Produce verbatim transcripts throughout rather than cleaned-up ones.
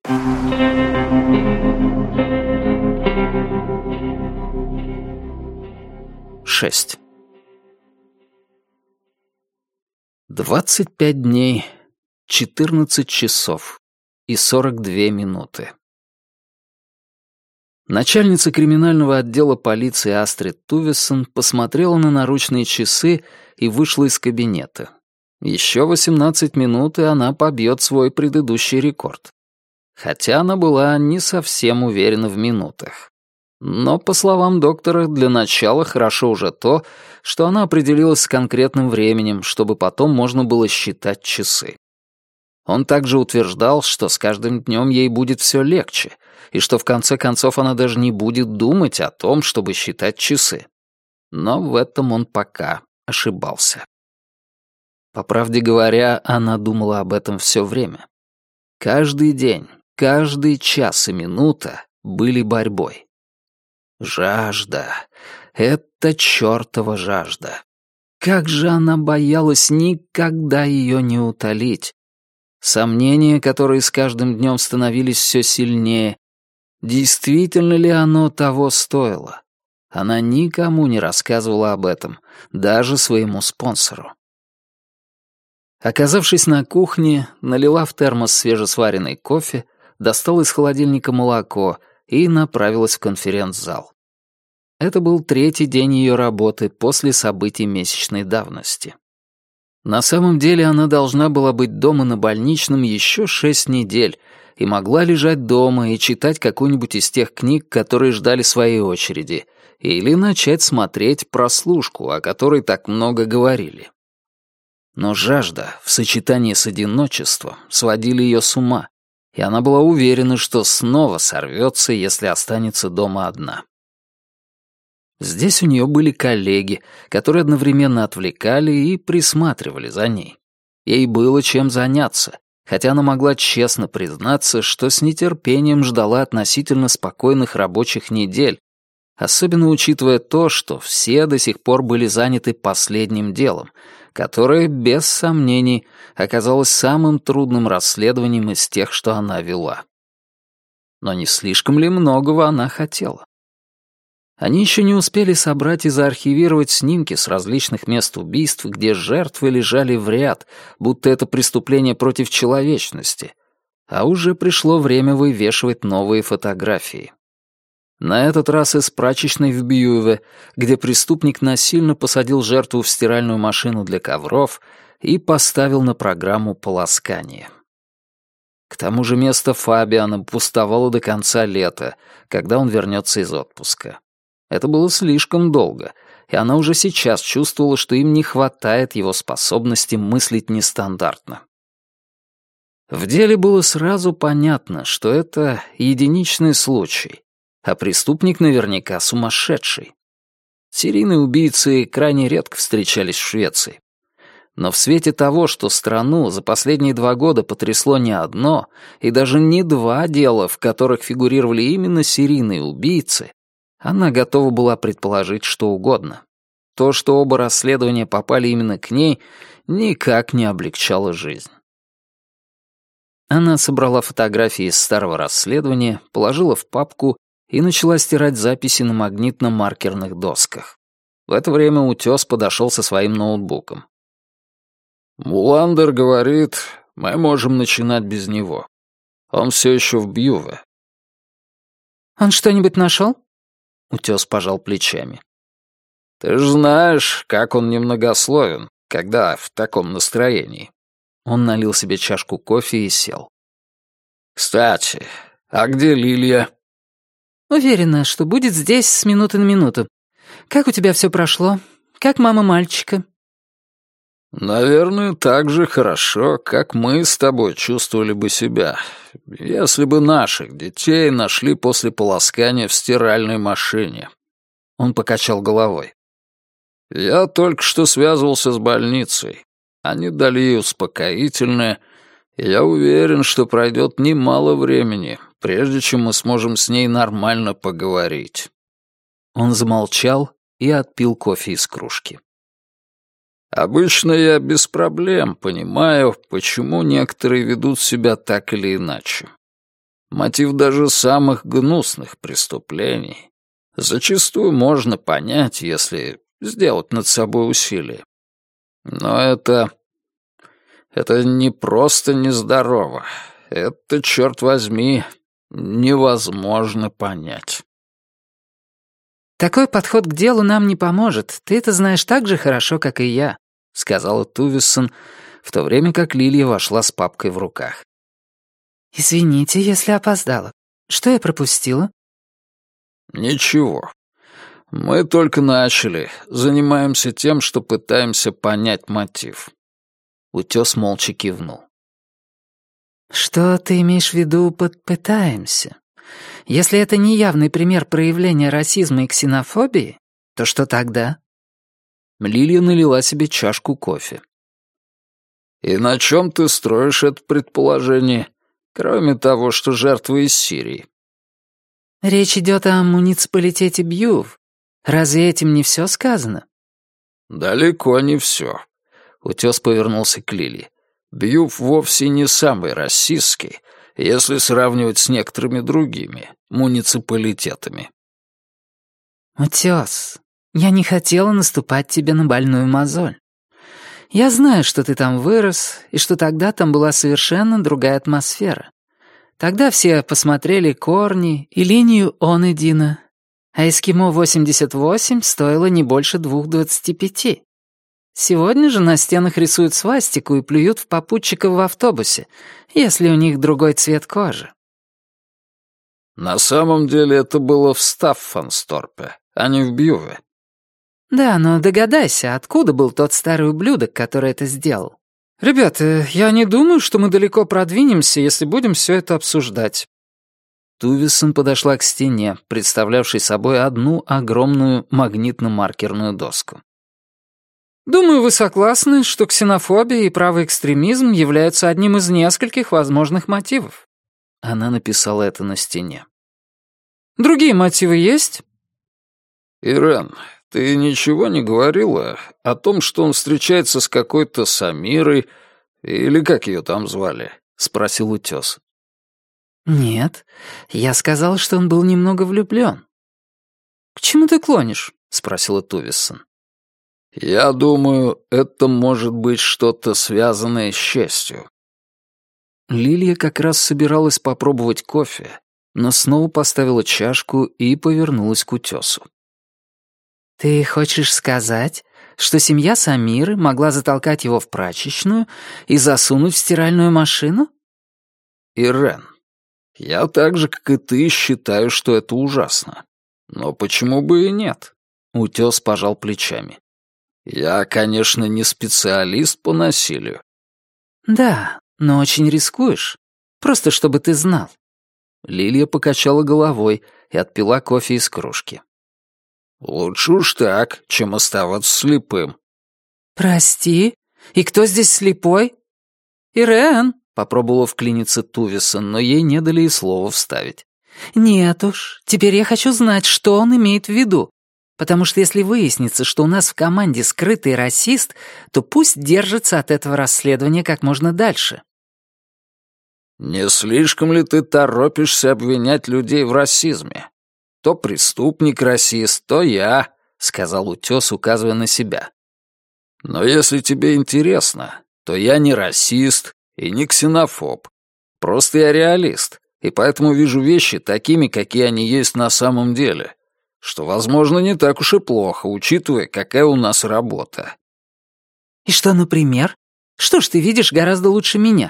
Шесть. Двадцать пять дней, четырнадцать часов и сорок две минуты. Начальница криминального отдела полиции Астрид Тувессон посмотрела на наручные часы и вышла из кабинета. Еще восемнадцать минут, и она побьет свой предыдущий рекорд. Хотя она была не совсем уверена в минутах. Но, по словам доктора, для начала хорошо уже то, что она определилась с конкретным временем, чтобы потом можно было считать часы. Он также утверждал, что с каждым днем ей будет все легче, и что в конце концов она даже не будет думать о том, чтобы считать часы. Но в этом он пока ошибался. По правде говоря, она думала об этом все время. Каждый день, каждый час и минута были борьбой. Жажда. Это чёртова жажда. Как же она боялась никогда ее не утолить. Сомнения, которые с каждым днем становились все сильнее. Действительно ли оно того стоило? Она никому не рассказывала об этом, даже своему спонсору. Оказавшись на кухне, налила в термос свежесваренный кофе, достала из холодильника молоко и направилась в конференц-зал. Это был третий день ее работы после событий месячной давности. На самом деле она должна была быть дома на больничном еще шесть недель и могла лежать дома и читать какую-нибудь из тех книг, которые ждали своей очереди, или начать смотреть «Прослушку», о которой так много говорили. Но жажда в сочетании с одиночеством сводили ее с ума, и она была уверена, что снова сорвется, если останется дома одна. Здесь у нее были коллеги, которые одновременно отвлекали и присматривали за ней. Ей было чем заняться, хотя она могла честно признаться, что с нетерпением ждала относительно спокойных рабочих недель, особенно учитывая то, что все до сих пор были заняты последним делом, которое, без сомнений, оказалось самым трудным расследованием из тех, что она вела. Но не слишком ли многого она хотела? Они еще не успели собрать и заархивировать снимки с различных мест убийств, где жертвы лежали в ряд, будто это преступление против человечности, а уже пришло время вывешивать новые фотографии. На этот раз из прачечной в Бьюве, где преступник насильно посадил жертву в стиральную машину для ковров и поставил на программу полоскания. К тому же место Фабиана пустовало до конца лета, когда он вернется из отпуска. Это было слишком долго, и она уже сейчас чувствовала, что им не хватает его способности мыслить нестандартно. В деле было сразу понятно, что это единичный случай, а преступник наверняка сумасшедший. Серийные убийцы крайне редко встречались в Швеции. Но в свете того, что страну за последние два года потрясло не одно, и даже не два дела, в которых фигурировали именно серийные убийцы, она готова была предположить что угодно. То, что оба расследования попали именно к ней, никак не облегчало жизнь. Она собрала фотографии из старого расследования, положила в папку и начала стирать записи на магнитно-маркерных досках. В это время Утес подошел со своим ноутбуком. «Муландер говорит, мы можем начинать без него. Он все еще в Бьюве». «Он что-нибудь нашел?» Утес пожал плечами. «Ты ж знаешь, как он немногословен, когда в таком настроении». Он налил себе чашку кофе и сел. «Кстати, а где Лилия?» «Уверена, что будет здесь с минуты на минуту. Как у тебя все прошло? Как мама мальчика?» «Наверное, так же хорошо, как мы с тобой чувствовали бы себя, если бы наших детей нашли после полоскания в стиральной машине». Он покачал головой. «Я только что связывался с больницей. Они дали ей успокоительное, и я уверен, что пройдет немало времени, прежде чем мы сможем с ней нормально поговорить». Он замолчал и отпил кофе из кружки. «Обычно я без проблем понимаю, почему некоторые ведут себя так или иначе. мотив даже самых гнусных преступлений зачастую можно понять, если сделать над собой усилие. Но это... это не просто нездорово. Это, черт возьми, невозможно понять. «Такой подход к делу нам не поможет. Ты это знаешь так же хорошо, как и я», — сказала Тувессон, в то время как Лилия вошла с папкой в руках. «Извините, если опоздала. Что я пропустила?» «Ничего. Мы только начали. Занимаемся тем, что пытаемся понять мотив». Утёс молча кивнул. «Что ты имеешь в виду под «пытаемся»? Если это не явный пример проявления расизма и ксенофобии, то что тогда?» Лилия налила себе чашку кофе. «И на чем ты строишь это предположение, кроме того, что жертва из Сирии?» «Речь идет о муниципалитете Бьюв. Разве этим не все сказано?» «Далеко не все». Утес повернулся к Лилии. «Бьюв вовсе не самый расистский, если сравнивать с некоторыми другими муниципалитетами». «Утес, я не хотела наступать тебе на больную мозоль. Я знаю, что ты там вырос, и что тогда там была совершенно другая атмосфера. Тогда все посмотрели корни и линию Онедина, а эскимо восемьдесят восемь стоило не больше двух двадцати пяти. Сегодня же на стенах рисуют свастику и плюют в попутчиков в автобусе, если у них другой цвет кожи». «На самом деле это было в Стаффансторпе, а не в Бьюве». «Да, но догадайся, откуда был тот старый ублюдок, который это сделал?» «Ребята, я не думаю, что мы далеко продвинемся, если будем все это обсуждать». Тувессон подошла к стене, представлявшей собой одну огромную магнитно-маркерную доску. «Думаю, вы согласны, что ксенофобия и правый экстремизм являются одним из нескольких возможных мотивов». Она написала это на стене. «Другие мотивы есть?» «Ирен, ты ничего не говорила о том, что он встречается с какой-то Самирой, или как ее там звали?» — спросил Утес. «Нет, я сказал, что он был немного влюблён». «К чему ты клонишь?» — спросила Тувессон. «Я думаю, это может быть что-то связанное с честью». Лилия как раз собиралась попробовать кофе, но снова поставила чашку и повернулась к Утесу. «Ты хочешь сказать, что семья Самиры могла затолкать его в прачечную и засунуть в стиральную машину?» «Ирен, я так же, как и ты, считаю, что это ужасно. Но почему бы и нет?» Утес пожал плечами. «Я, конечно, не специалист по насилию». «Да, но очень рискуешь. Просто чтобы ты знал». Лилия покачала головой и отпила кофе из кружки. «Лучше уж так, чем оставаться слепым». «Прости? И кто здесь слепой?» «Ирен!» — попробовала вклиниться Тувессон, но ей не дали и слова вставить. «Нет уж, теперь я хочу знать, что он имеет в виду. Потому что если выяснится, что у нас в команде скрытый расист, то пусть держится от этого расследования как можно дальше». «Не слишком ли ты торопишься обвинять людей в расизме? То преступник расист, то я», — сказал Утес, указывая на себя. «Но если тебе интересно, то я не расист и не ксенофоб. Просто я реалист, и поэтому вижу вещи такими, какие они есть на самом деле, что, возможно, не так уж и плохо, учитывая, какая у нас работа». «И что, например? Что ж ты видишь гораздо лучше меня?»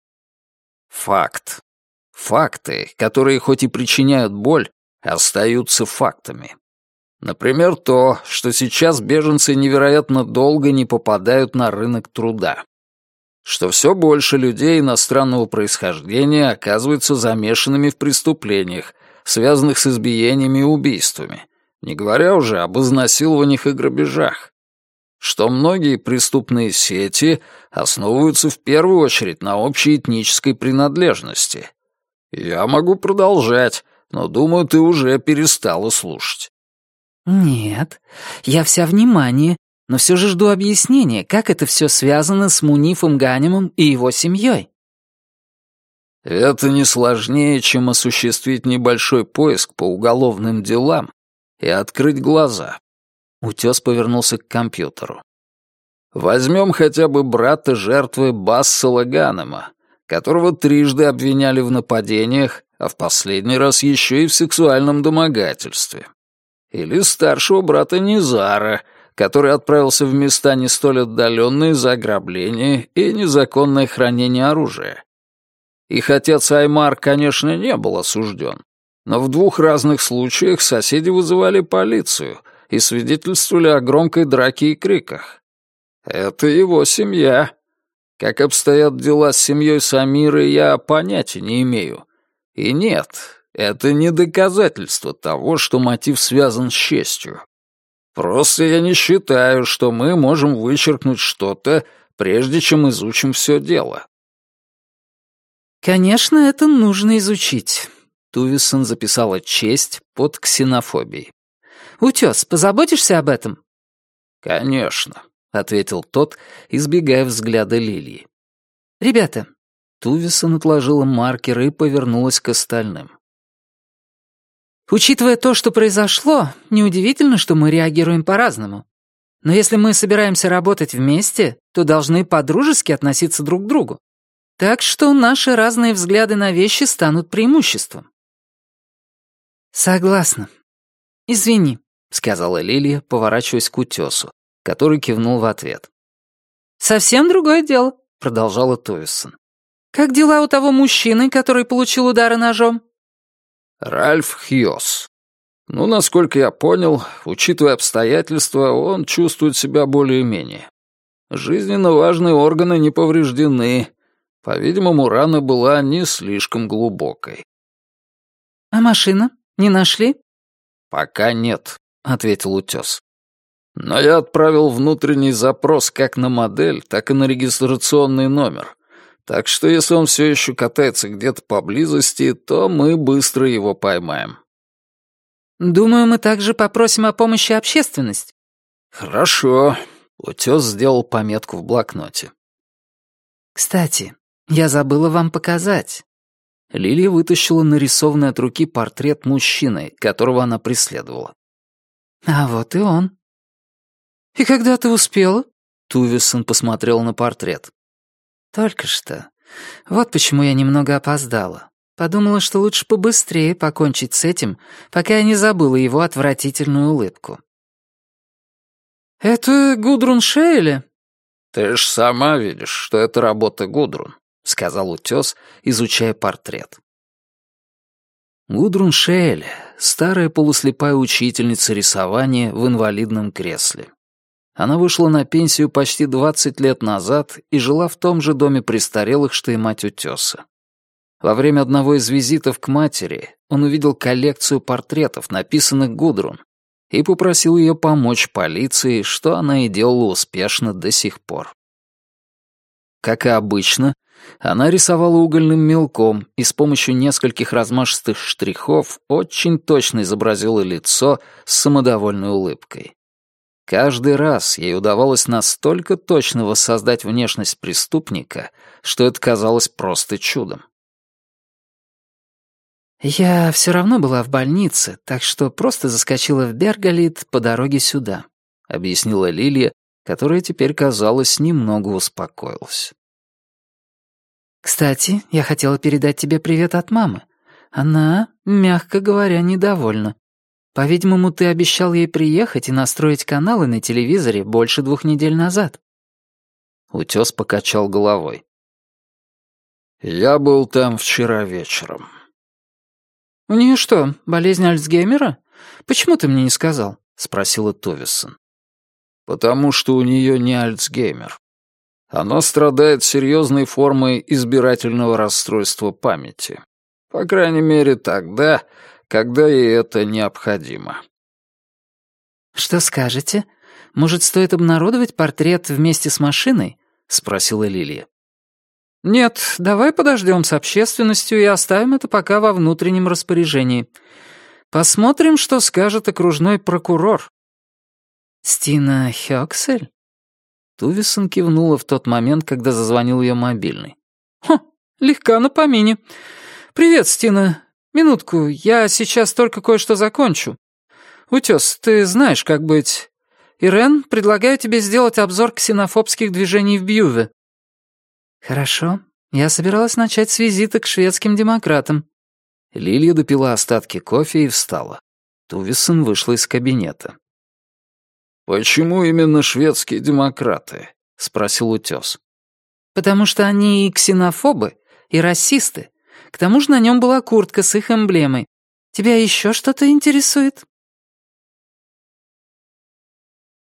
«Факт. Факты, которые хоть и причиняют боль, остаются фактами. Например, то, что сейчас беженцы невероятно долго не попадают на рынок труда. Что все больше людей иностранного происхождения оказываются замешанными в преступлениях, связанных с избиениями и убийствами, не говоря уже об изнасилованиях и грабежах. Что многие преступные сети основываются в первую очередь на общей этнической принадлежности. Я могу продолжать, но, думаю, ты уже перестала слушать». «Нет, я вся внимание, но все же жду объяснения, как это все связано с Мунифом Ганимом и его семьей». Это не сложнее, чем осуществить небольшой поиск по уголовным делам и открыть глаза. Утес повернулся к компьютеру. Возьмем хотя бы брата жертвы Бассела Ганнема, которого трижды обвиняли в нападениях, а в последний раз еще и в сексуальном домогательстве. Или старшего брата Низара, который отправился в места не столь отдаленные за ограбление и незаконное хранение оружия. Их отец Аймар, конечно, не был осужден, но в двух разных случаях соседи вызывали полицию и свидетельствовали о громкой драке и криках. Это его семья. Как обстоят дела с семьей Самиры, я понятия не имею. И нет, это не доказательство того, что мотив связан с честью. Просто я не считаю, что мы можем вычеркнуть что-то, прежде чем изучим все дело. «Конечно, это нужно изучить», — Тувисон записала честь под ксенофобией. «Утес, позаботишься об этом?» «Конечно», — ответил тот, избегая взгляда Лилии. «Ребята». Тувисон отложила маркер и повернулась к остальным. «Учитывая то, что произошло, неудивительно, что мы реагируем по-разному. Но если мы собираемся работать вместе, то должны по-дружески относиться друг к другу. Так что наши разные взгляды на вещи станут преимуществом». «Согласна. Извини», — сказала Лилия, поворачиваясь к Утесу, который кивнул в ответ. «Совсем другое дело», — продолжала Тувисон. «Как дела у того мужчины, который получил удары ножом?» «Ральф Хьос. Ну, насколько я понял, учитывая обстоятельства, он чувствует себя более-менее. Жизненно важные органы не повреждены. По-видимому, рана была не слишком глубокой». «А машина? Не нашли?» «Пока нет», — ответил Утес. «Но я отправил внутренний запрос как на модель, так и на регистрационный номер. Так что если он все еще катается где-то поблизости, то мы быстро его поймаем». «Думаю, мы также попросим о помощи общественность». «Хорошо», — Утес сделал пометку в блокноте. «Кстати, я забыла вам показать». Лилия вытащила нарисованный от руки портрет мужчины, которого она преследовала. «А вот и он». «И когда ты успела?» Тувисон посмотрел на портрет. «Только что. Вот почему я немного опоздала. Подумала, что лучше побыстрее покончить с этим, пока я не забыла его отвратительную улыбку». «Это Гудрун Шейли?» «Ты ж сама видишь, что это работа Гудрун», — сказал Утес, изучая портрет. Гудрун Шейли, старая полуслепая учительница рисования в инвалидном кресле. Она вышла на пенсию почти двадцать лет назад и жила в том же доме престарелых, что и мать Утеса. Во время одного из визитов к матери он увидел коллекцию портретов, написанных Гудрун, и попросил ее помочь полиции, что она и делала успешно до сих пор. Как и обычно, она рисовала угольным мелком и с помощью нескольких размашистых штрихов очень точно изобразила лицо с самодовольной улыбкой. Каждый раз ей удавалось настолько точно воссоздать внешность преступника, что это казалось просто чудом. «Я все равно была в больнице, так что просто заскочила в Бергалит по дороге сюда», — объяснила Лилия, которая теперь, казалось, немного успокоилась. «Кстати, я хотела передать тебе привет от мамы. Она, мягко говоря, недовольна. По-видимому, ты обещал ей приехать и настроить каналы на телевизоре больше двух недель назад». Утес покачал головой. «Я был там вчера вечером». «У нее что, болезнь Альцгеймера? Почему ты мне не сказал?» — спросила Тувисон. «Потому что у нее не Альцгеймер. Она страдает серьезной формой избирательного расстройства памяти. По крайней мере, тогда, когда ей это необходимо». «Что скажете? Может, стоит обнародовать портрет вместе с машиной?» — спросила Лилия. «Нет, давай подождем с общественностью и оставим это пока во внутреннем распоряжении. Посмотрим, что скажет окружной прокурор». «Стина Хёксель?» Тувисон кивнула в тот момент, когда зазвонил ее мобильный. «Хм, Легка на помине. Привет, Стина. Минутку, я сейчас только кое-что закончу. Утес, ты знаешь, как быть. Ирен, предлагаю тебе сделать обзор ксенофобских движений в Бьюве. Хорошо. Я собиралась начать с визита к шведским демократам. Лилия допила остатки кофе и встала. Тувисон вышла из кабинета. «Почему именно шведские демократы?» — спросил Утес. «Потому что они и ксенофобы, и расисты. К тому же на нем была куртка с их эмблемой. Тебя еще что-то интересует?»